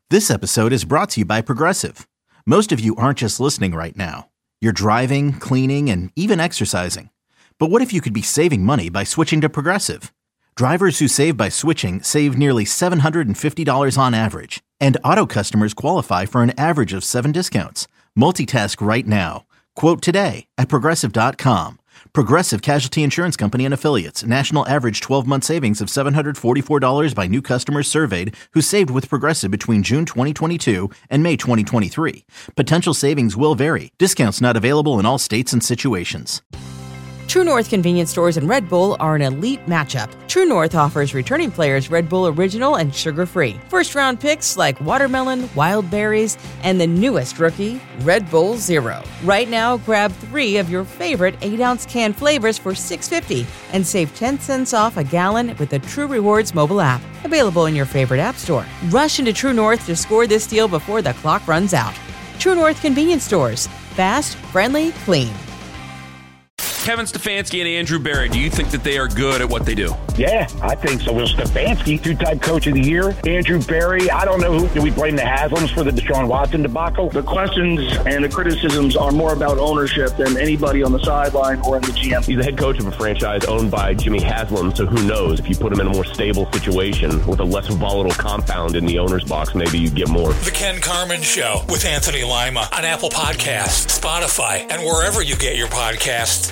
This episode is brought to you by Progressive. Most of you aren't just listening right now. You're driving, cleaning, and even exercising. But what if you could be saving money by switching to Progressive? Drivers who save by switching save nearly $750 on average. And auto customers qualify for an average of 7 discounts. Multitask right now. Quote today at Progressive.com. Progressive Casualty Insurance Company and Affiliates. National average 12-month savings of $744 by new customers surveyed who saved with Progressive between June 2022 and May 2023. Potential savings will vary. Discounts not available in all states and situations. True North convenience stores and Red Bull are an elite matchup. True North offers returning players Red Bull Original and sugar-free. First-round picks like watermelon, wild berries, and the newest rookie, Red Bull Zero. Right now, grab 3 of your favorite 8-ounce can flavors for $6.50 and save 10 cents off a gallon with the True Rewards mobile app. Available in your favorite app store. Rush into True North to score this deal before the clock runs out. True North convenience stores. Fast, friendly, clean. Kevin Stefanski and Andrew Berry, do you think that they are good at what they do? Yeah, I think so. Well, Stefanski, 2-time coach of the year. Andrew Berry, I don't know who. Do we blame the Haslams for the Deshaun Watson debacle? The questions and the criticisms are more about ownership than anybody on the sideline or in the GM. He's the head coach of a franchise owned by Jimmy Haslam, so who knows? If you put him in a more stable situation with a less volatile compound in the owner's box, maybe you get more. The Ken Carman Show with Anthony Lima on Apple Podcasts, Spotify, and wherever you get your podcasts.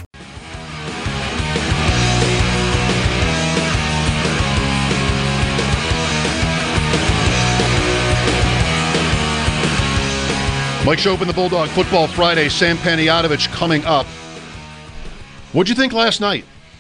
Mike Schopp, the Bulldog Football Friday. Sam Panayotovich coming up. What'd you think last night?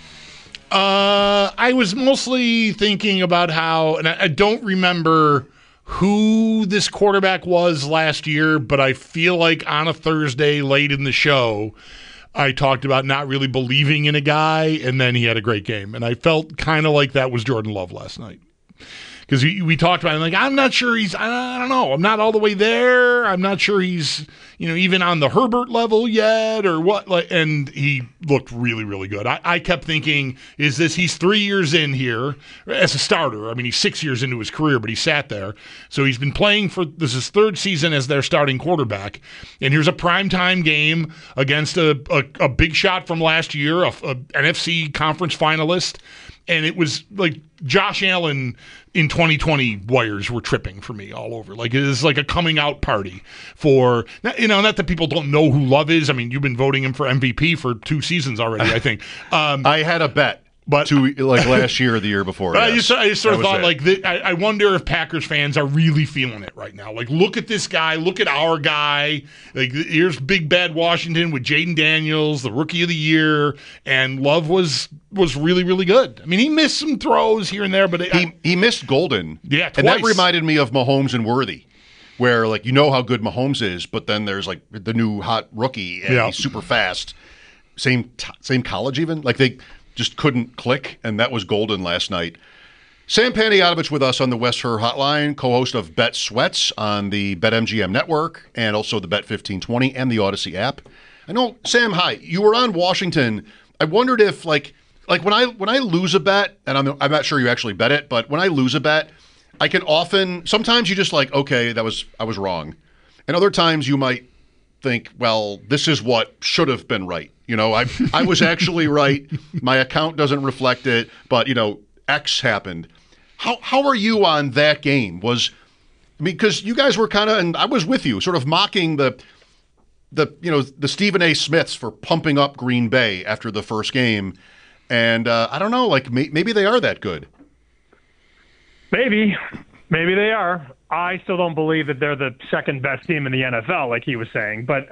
I was mostly thinking about how, and I don't remember who this quarterback was last year, but I feel like on a Thursday late in the show, I talked about not really believing in a guy, and then he had a great game. And I felt kind of like that was Jordan Love last night. Because we talked about it, like, I'm not sure I don't know, I'm not all the way there. I'm not sure he's, even on the Herbert level yet or what. And he looked really, really good. I kept thinking, he's 3 years in here as a starter. I mean, he's 6 years into his career, but he sat there. So he's been playing this is his 3rd season as their starting quarterback. And here's a primetime game against a big shot from last year, a NFC conference finalist. And it was like Josh Allen in 2020 wires were tripping for me all over. Like, it is like a coming out party for, not that people don't know who Love is. I mean, you've been voting him for MVP for 2 seasons already, I think. I had a bet. But last year or the year before. I just sort of thought, I wonder if Packers fans are really feeling it right now. Like, look at this guy. Look at our guy. Like, here's Big Bad Washington with Jaden Daniels, the Rookie of the Year, and Love was really, really good. I mean, he missed some throws here and there, but he missed Golden. Yeah, twice. And that reminded me of Mahomes and Worthy, where how good Mahomes is, but then there's the new hot rookie, and he's super fast. Same college even. Like, they just couldn't click, and that was Golden last night. Sam Panayotovich with us on the West Her Hotline, co-host of Bet Sweats on the BetMGM network and also the Bet 1520 and the Odyssey app. I know, Sam, hi. You were on Washington. I wondered if, when I lose a bet, and I'm not sure you actually bet it, but when I lose a bet, I can sometimes you just okay, I was wrong. And other times you might think, well, this is what should have been right. I was actually right. My account doesn't reflect it, but X happened. How are you on that game? Because you guys were kind of, and I was with you, sort of mocking the Stephen A. Smiths for pumping up Green Bay after the first game, and I don't know, maybe they are that good. Maybe they are. I still don't believe that they're the second best team in the NFL, like he was saying, but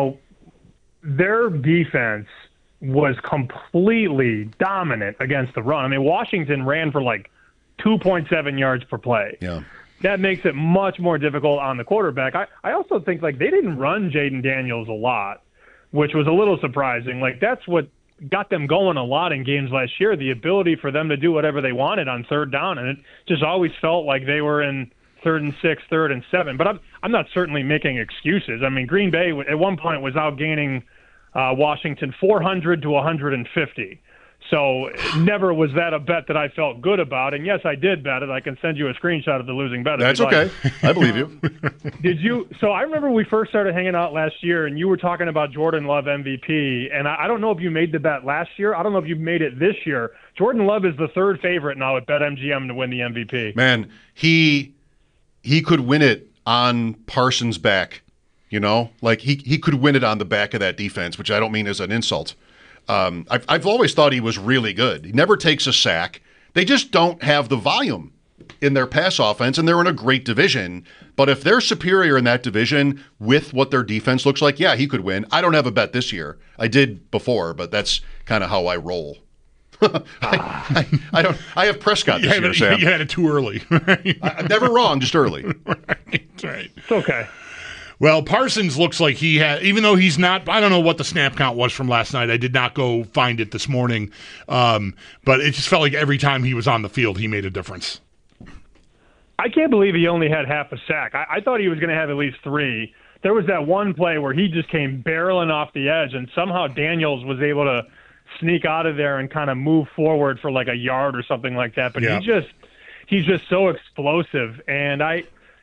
their defense was completely dominant against the run. I mean, Washington ran for 2.7 yards per play. Yeah. That makes it much more difficult on the quarterback. I also think they didn't run Jaden Daniels a lot, which was a little surprising. That's what got them going a lot in games last year, the ability for them to do whatever they wanted on third down. And it just always felt like they were in 3rd and 6, 3rd and 7. But I'm not certainly making excuses. I mean, Green Bay at one point was outgaining Washington 400 to 150. So never was that a bet that I felt good about. And yes, I did bet it. I can send you a screenshot of the losing bet. That's okay. I believe you. Did you? So I remember we first started hanging out last year, and you were talking about Jordan Love MVP. And I don't know if you made the bet last year. I don't know if you made it this year. Jordan Love is the third favorite now at BetMGM to win the MVP. Man, he could win it on Parsons' back. You know, like he could win it on the back of that defense, which I don't mean as an insult. I've always thought he was really good. He never takes a sack. They just don't have the volume in their pass offense, and they're in a great division. But if they're superior in that division with what their defense looks like, yeah, he could win. I don't have a bet this year. I did before, but that's kind of how I roll. I don't. I have Prescott this year, Sam. You had it too early. I'm never wrong, just early. Right. It's okay. Well, Parsons looks like he had, even though he's not, I don't know what the snap count was from last night. I did not go find it this morning. But it just felt like every time he was on the field, he made a difference. I can't believe he only had half a sack. I thought he was going to have at least 3. There was that one play where he just came barreling off the edge, and somehow Daniels was able to sneak out of there and kind of move forward for like a yard or something like that. But he's just so explosive. And I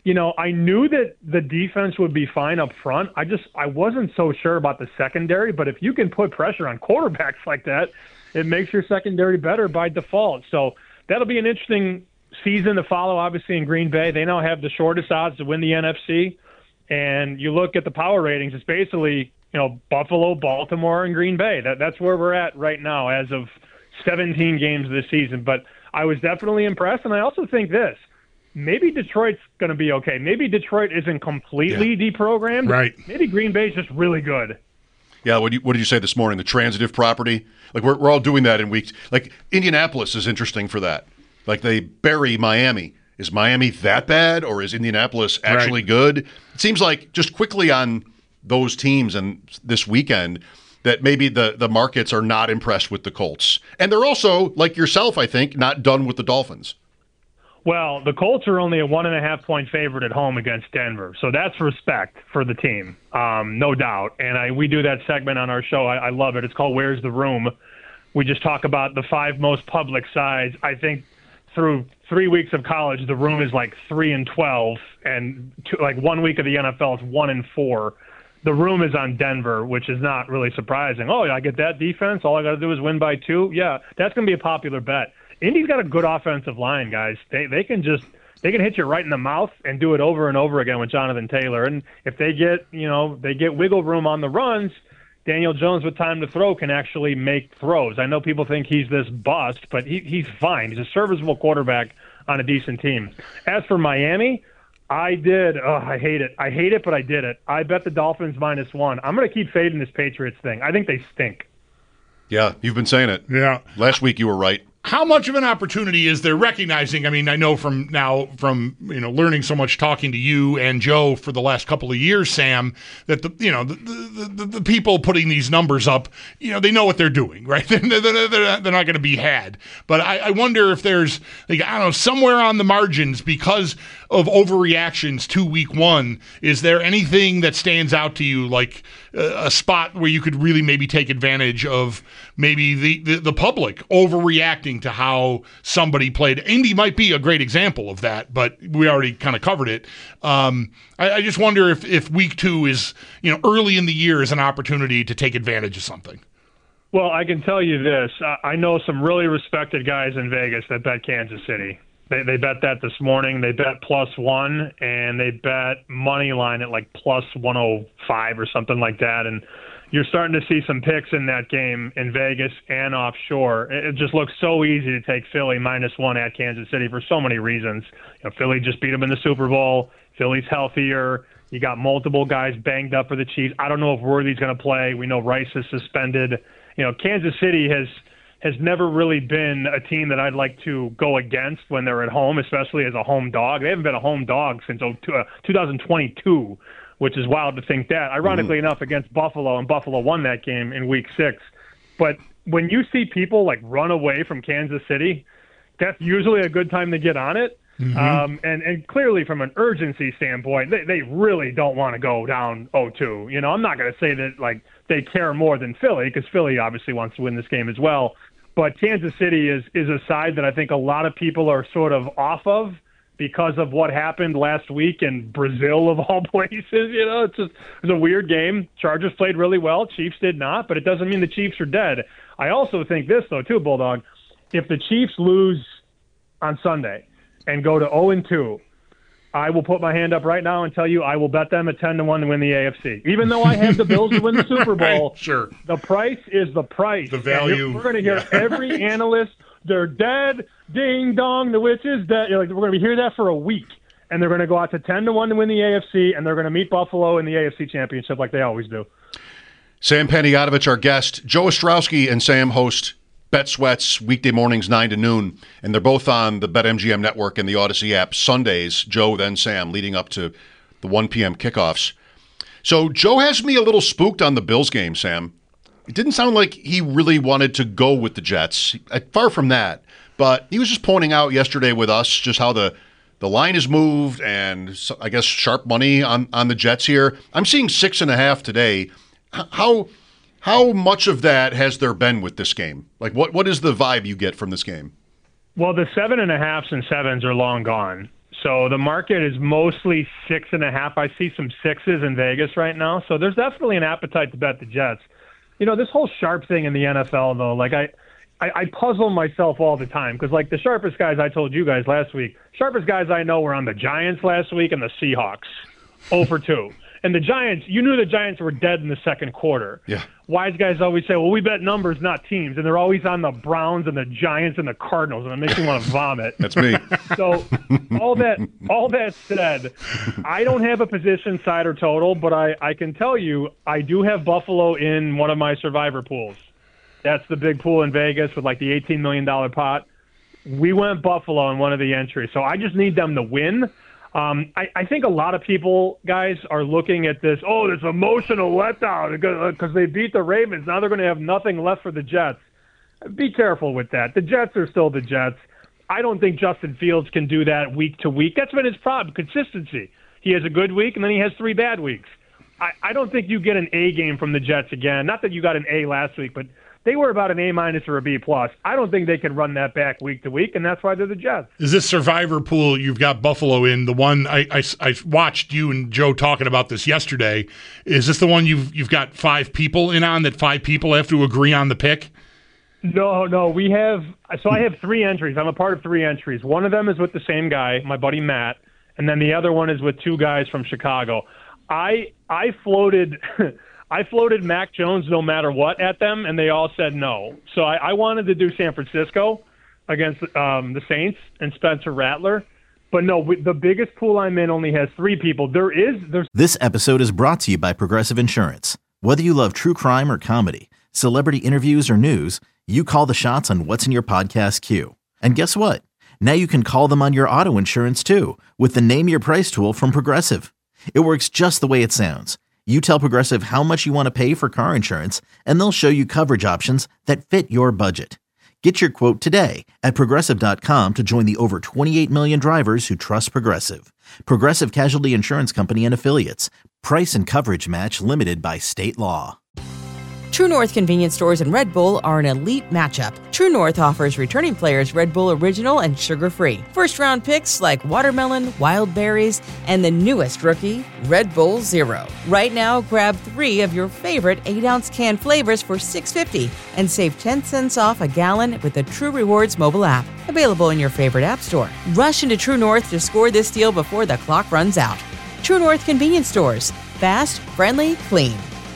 knew that the defense would be fine up front. I wasn't so sure about the secondary, but if you can put pressure on quarterbacks like that, it makes your secondary better by default. So that'll be an interesting season to follow, obviously, in Green Bay. They now have the shortest odds to win the NFC. And you look at the power ratings, it's basically, Buffalo, Baltimore, and Green Bay. That's where we're at right now as of 17 games this season. But I was definitely impressed, and I also think this. Maybe Detroit's going to be okay. Maybe Detroit isn't completely deprogrammed. Right. Maybe Green Bay's just really good. Yeah, what did you say this morning? The transitive property? Like, we're all doing that in weeks. Like, Indianapolis is interesting for that. Like, they bury Miami. Is Miami that bad, or is Indianapolis actually good? It seems like just quickly on those teams and this weekend that maybe the markets are not impressed with the Colts. And they're also, like yourself, I think, not done with the Dolphins. Well, the Colts are only a 1.5-point favorite at home against Denver, so that's respect for the team, no doubt. And we do that segment on our show. I love it. It's called Where's the Room? We just talk about the 5 most public sides. I think through 3 weeks of college, the room is like 3-12, and 1 week of the NFL is 1-4. The room is on Denver, which is not really surprising. Oh, I get that defense. All I got to do is win by 2. Yeah, that's going to be a popular bet. Indy's got a good offensive line, guys. They can hit you right in the mouth and do it over and over again with Jonathan Taylor. And if they get wiggle room on the runs, Daniel Jones with time to throw can actually make throws. I know people think he's this bust, but he's fine. He's a serviceable quarterback on a decent team. As for Miami, I hate it, but I did it. I bet the Dolphins -1. I'm going to keep fading this Patriots thing. I think they stink. Yeah, you've been saying it. Yeah. Last week you were right. How much of an opportunity is there recognizing, I mean, I know from learning so much talking to you and Joe for the last couple of years, Sam, that the people putting these numbers up, they know what they're doing, right? They're not going to be had. But I wonder if there's, somewhere on the margins, because of overreactions to week 1, is there anything that stands out to you, like a spot where you could really maybe take advantage of maybe the public overreacting to how somebody played? Indy might be a great example of that, but we already kind of covered it. I just wonder if week 2 is, early in the year is an opportunity to take advantage of something. Well, I can tell you this. I know some really respected guys in Vegas that bet Kansas City. They bet that this morning. They bet +1, and they bet money line at like +105 or something like that. And you're starting to see some picks in that game in Vegas and offshore. It just looks so easy to take Philly -1 at Kansas City for so many reasons. Philly just beat them in the Super Bowl. Philly's healthier. You got multiple guys banged up for the Chiefs. I don't know if Worthy's going to play. We know Rice is suspended. Kansas City has never really been a team that I'd like to go against when they're at home, especially as a home dog. They haven't been a home dog since 2022, which is wild to think that. Ironically enough, against Buffalo, and Buffalo won that game in Week 6. But when you see people run away from Kansas City, that's usually a good time to get on it. Mm-hmm. And clearly from an urgency standpoint, they really don't want to go down 0-2. I'm not going to say that they care more than Philly, because Philly obviously wants to win this game as well. But Kansas City is a side that I think a lot of people are sort of off of because of what happened last week in Brazil, of all places. It was a weird game. Chargers played really well. Chiefs did not, but it doesn't mean the Chiefs are dead. I also think this, though, too, Bulldog. If the Chiefs lose on Sunday and go to 0-2, I will put my hand up right now and tell you I will bet them at 10-1 to win the AFC. Even though I have the Bills to win the Super Bowl, sure. The price is the price. The value. We're going to hear every analyst, they're dead, ding dong, the witch is dead. We're going to hear that for a week. And they're going to go out to 10-1 to win the AFC, and they're going to meet Buffalo in the AFC Championship like they always do. Sam Panayotovich, our guest. Joe Ostrowski and Sam host Bet Sweats weekday mornings 9 to noon, and they're both on the BetMGM network and the Odyssey app Sundays, Joe then Sam, leading up to the 1 p.m. kickoffs. So Joe has me a little spooked on the Bills game, Sam. It didn't sound like he really wanted to go with the Jets. Far from that. But he was just pointing out yesterday with us just how the line is moved and I guess sharp money on the Jets here. I'm seeing 6.5 today. How much of that has there been with this game? Like, what is the vibe you get from this game? Well, the 7.5s and 7s are long gone. So the market is mostly 6.5. I see some 6s in Vegas right now. So there's definitely an appetite to bet the Jets. This whole sharp thing in the NFL, though, like I puzzle myself all the time because, like, the sharpest guys I told you guys last week, sharpest guys I know were on the Giants last week and the Seahawks, 0-2. And the Giants, you knew the Giants were dead in the second quarter. Yeah. Wise guys always say, well, we bet numbers, not teams. And they're always on the Browns and the Giants and the Cardinals, and it makes me want to vomit. That's me. So all that said, I don't have a position, side, or total, but I can tell you I do have Buffalo in one of my survivor pools. That's the big pool in Vegas with like the $18 million pot. We went Buffalo in one of the entries. So I just need them to win. I think a lot of people, guys, are looking at this, this emotional letdown because they beat the Ravens. Now they're going to have nothing left for the Jets. Be careful with that. The Jets are still the Jets. I don't think Justin Fields can do that week to week. That's been his problem, consistency. He has a good week, and then he has 3 bad weeks. I don't think you get an A game from the Jets again. Not that you got an A last week, but they were about an A- or a B+. I don't think they can run that back week to week, and that's why they're the Jets. Is this survivor pool you've got Buffalo in, the one I watched you and Joe talking about this yesterday, is this the one you've got 5 people in on, that 5 people have to agree on the pick? No, I have 3 entries. I'm a part of 3 entries. One of them is with the same guy, my buddy Matt, and then the other one is with 2 guys from Chicago. I floated Mac Jones no matter what at them, and they all said no. So I wanted to do San Francisco against the Saints and Spencer Rattler. But no, the biggest pool I'm in only has 3 people. There's. This episode is brought to you by Progressive Insurance. Whether you love true crime or comedy, celebrity interviews or news, you call the shots on what's in your podcast queue. And guess what? Now you can call them on your auto insurance too with the Name Your Price tool from Progressive. It works just the way it sounds. You tell Progressive how much you want to pay for car insurance, and they'll show you coverage options that fit your budget. Get your quote today at Progressive.com to join the over 28 million drivers who trust Progressive. Progressive Casualty Insurance Company and Affiliates. Price and coverage match limited by state law. True North Convenience Stores and Red Bull are an elite matchup. True North offers returning players Red Bull Original and sugar-free. First-round picks like watermelon, wild berries, and the newest rookie, Red Bull Zero. Right now, grab 3 of your favorite 8-ounce can flavors for $6.50 and save 10 cents off a gallon with the True Rewards mobile app. Available in your favorite app store. Rush into True North to score this deal before the clock runs out. True North Convenience Stores. Fast, friendly, clean.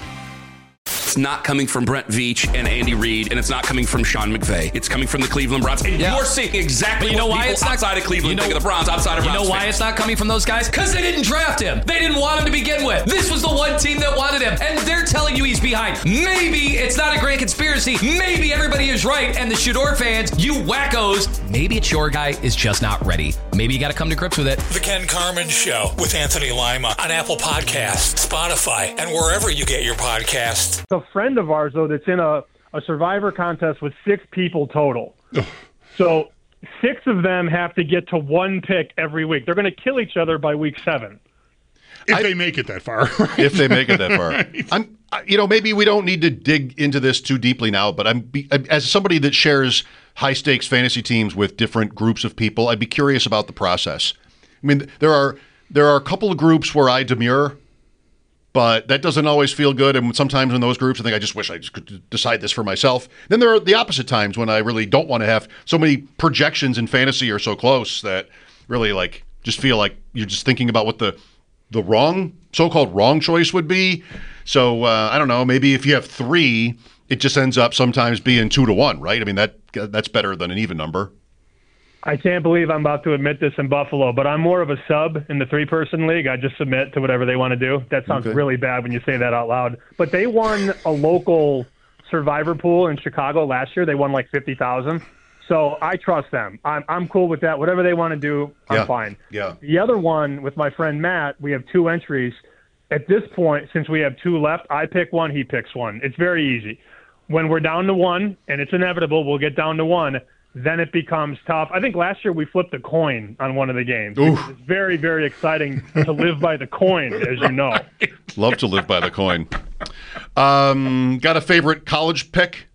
It's not coming from Brent Veach and Andy Reid, and it's not coming from Sean McVay. It's coming from the Cleveland Browns. And you're seeing exactly what people outside of Cleveland think of the Browns, outside of Browns. You know why it's not coming from those guys? Because they didn't draft him. They didn't want him to begin with. This was the one team that wanted him, and they're telling you he's behind. Maybe it's not a great conspiracy. Maybe everybody is right, and the Shador fans, you wackos, maybe it's your guy is just not ready. Maybe you got to come to grips with it. The Ken Carman Show with Anthony Lima on Apple Podcasts, Spotify, and wherever you get your podcasts. a friend of ours, though, that's in a survivor contest with 6 people total. So 6 of them have to get to 1 pick every week. They're going to kill each other by week 7. If they make it that far. If they make it that far. Right. maybe we don't need to dig into this too deeply now, but as somebody that shares high-stakes fantasy teams with different groups of people, I'd be curious about the process. I mean, there are a couple of groups where I demur, but that doesn't always feel good. And sometimes in those groups, I think I just wish I just could decide this for myself. Then there are the opposite times when I really don't want to have so many projections in fantasy are so close that really just feel like you're just thinking about what the so-called wrong choice would be. So I don't know, maybe if you have 3, it just ends up sometimes being 2-1, right? I mean, that's better than an even number. I can't believe I'm about to admit this in Buffalo, but I'm more of a sub in the 3-person league. I just submit to whatever they want to do. That sounds really bad when you say that out loud. But they won a local survivor pool in Chicago last year. They won like $50,000. So I trust them. I'm cool with that. Whatever they want to do, I'm fine. Yeah. The other one with my friend Matt, we have 2 entries. At this point, since we have 2 left, I pick one, he picks one. It's very easy. When we're down to 1, and it's inevitable, we'll get down to 1. Then it becomes tough. I think last year we flipped a coin on one of the games. It's very, very exciting to live by the coin, as you know. Love to live by the coin. Got a favorite college pick?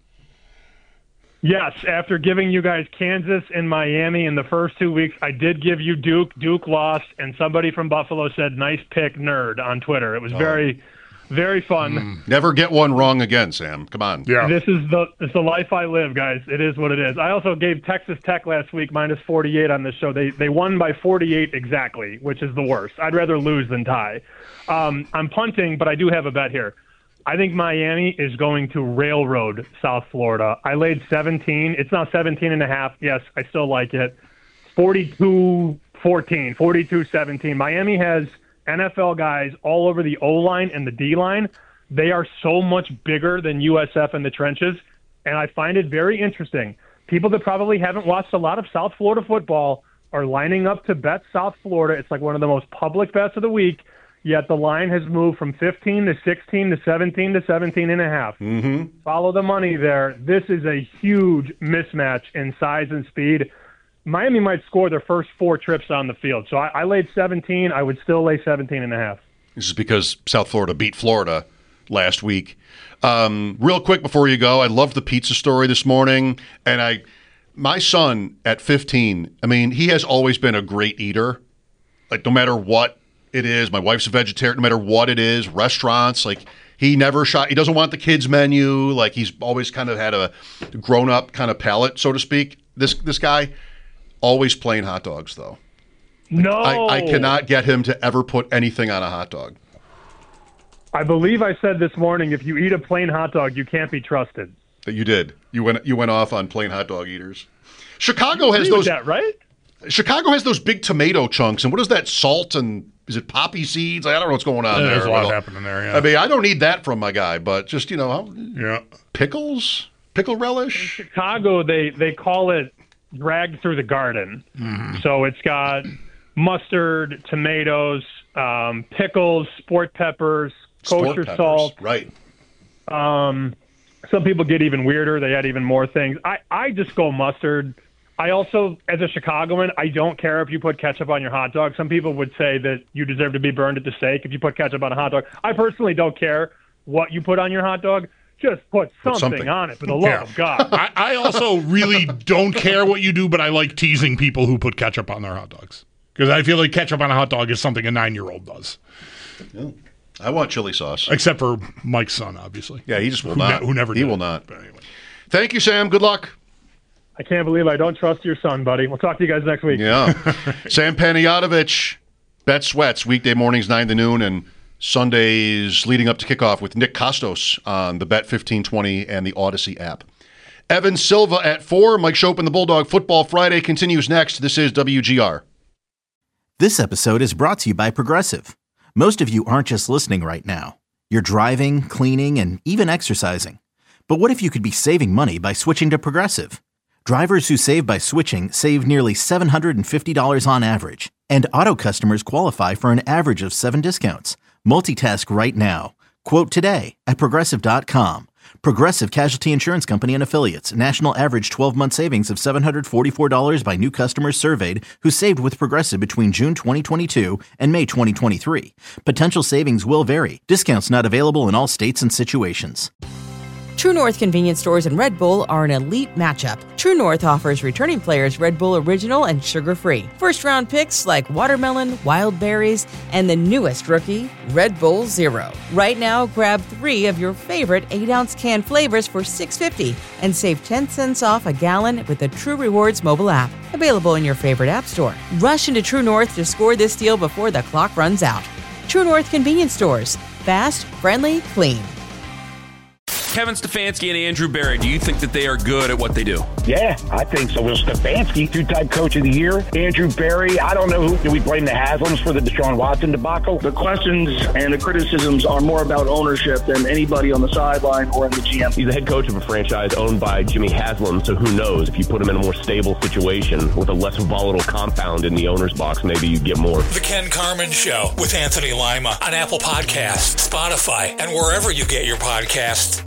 Yes. After giving you guys Kansas and Miami in the first 2 weeks, I did give you Duke. Duke lost, and somebody from Buffalo said, "Nice pick, nerd," on Twitter. It was very, very fun. Never get one wrong again, Sam. Come on. Yeah. It's the life I live, guys. It is what it is. I also gave Texas Tech last week minus 48 on this show. They won by 48 exactly, which is the worst. I'd rather lose than tie. I'm punting, but I do have a bet here. I think Miami is going to railroad South Florida. I laid 17. It's now 17.5. Yes, I still like it. 42-14, 42-17. Miami has NFL guys all over the O-line and the D-line. They are so much bigger than USF in the trenches, and I find it very interesting. People that probably haven't watched a lot of South Florida football are lining up to bet South Florida. It's like one of the most public bets of the week, yet the line has moved from 15 to 16 to 17 to 17.5. Mm-hmm. Follow the money there. This is a huge mismatch in size and speed. Miami might score their first 4 trips on the field. So I laid 17. I would still lay 17.5. This is because South Florida beat Florida last week. Real quick before you go, I loved the pizza story this morning. And my son at 15, I mean, he has always been a great eater. Like, no matter what it is, my wife's a vegetarian, no matter what it is, restaurants, like, he never he doesn't want the kids' menu. Like, he's always kind of had a grown-up kind of palate, so to speak. This guy, always plain hot dogs, though. No. I cannot get him to ever put anything on a hot dog. I believe I said this morning, if you eat a plain hot dog, you can't be trusted. You did. You went off on plain hot dog eaters. Chicago has those. That right? Chicago has those big tomato chunks, and what is that? Salt and is it poppy seeds? I don't know what's going on there. There's a lot happening there. Yeah. I mean, I don't need that from my guy, but just pickles, pickle relish. In Chicago, they call it dragged through the garden. Mm-hmm. So it's got mustard, tomatoes, pickles, sport peppers, kosher salt. Right. Some people get even weirder. They add even more things. I just go mustard. I also, as a Chicagoan, I don't care if you put ketchup on your hot dog. Some people would say that you deserve to be burned at the stake if you put ketchup on a hot dog. I personally don't care what you put on your hot dog. Just put something on it, for the love of God. I also really don't care what you do, but I like teasing people who put ketchup on their hot dogs. Because I feel like ketchup on a hot dog is something a 9-year-old does. Yeah. I want chili sauce. Except for Mike's son, obviously. Yeah, he just will not. Who never did. He will not. But anyway. Thank you, Sam. Good luck. I can't believe I don't trust your son, buddy. We'll talk to you guys next week. Yeah. Sam Panayotovich, Bet Sweats, weekday mornings 9 to noon, and Sundays leading up to kickoff with Nick Costos on the Bet 1520 and the Odyssey app. Evan Silva at 4. Mike Schopp and the Bulldog Football Friday continues next. This is WGR. This episode is brought to you by Progressive. Most of you aren't just listening right now. You're driving, cleaning, and even exercising. But what if you could be saving money by switching to Progressive? Drivers who save by switching save nearly $750 on average, and auto customers qualify for an average of 7 discounts. Multitask right now. Quote today at Progressive.com. Progressive Casualty Insurance Company and Affiliates. National average 12-month savings of $744 by new customers surveyed who saved with Progressive between June 2022 and May 2023. Potential savings will vary. Discounts not available in all states and situations. True North convenience stores and Red Bull are an elite matchup. True North offers returning players Red Bull Original and sugar-free. First-round picks like watermelon, wild berries, and the newest rookie, Red Bull Zero. Right now, grab 3 of your favorite 8-ounce can flavors for $6.50 and save 10 cents off a gallon with the True Rewards mobile app. Available in your favorite app store. Rush into True North to score this deal before the clock runs out. True North convenience stores. Fast, friendly, clean. Kevin Stefanski and Andrew Berry, do you think that they are good at what they do? Yeah, I think so. Will Stefanski, 2-time coach of the year. Andrew Berry, I don't know who. Do we blame the Haslams for the Deshaun Watson debacle? The questions and the criticisms are more about ownership than anybody on the sideline or in the GM. He's the head coach of a franchise owned by Jimmy Haslam, so who knows? If you put him in a more stable situation with a less volatile compound in the owner's box, maybe you get more. The Ken Carman Show with Anthony Lima on Apple Podcasts, Spotify, and wherever you get your podcasts.